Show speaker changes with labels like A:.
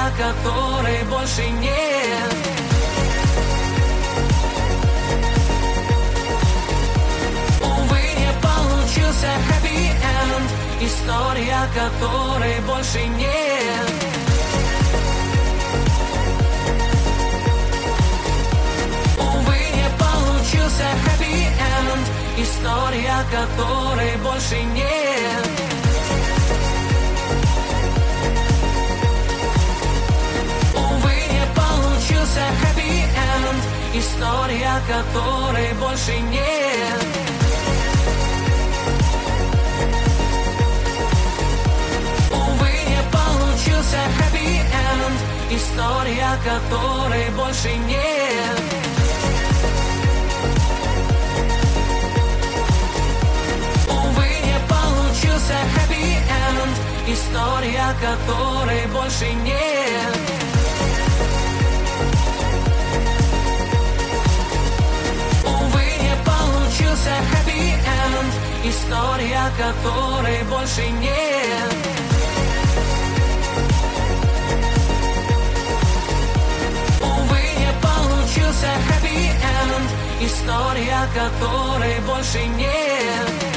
A: История, которой больше нет. Увы, не получился happy end. История, которой больше нет. Увы, не получился happy end. История, которой больше нет. Увы, не получился happy end. История, которой больше нет. Увы, не получился happy end. История, которой больше нет. Увы, не получился happy end. История, которой больше нет. Увы, не получился happy end. История, которой больше нет. Увы, не получился happy end. История, которой больше нет.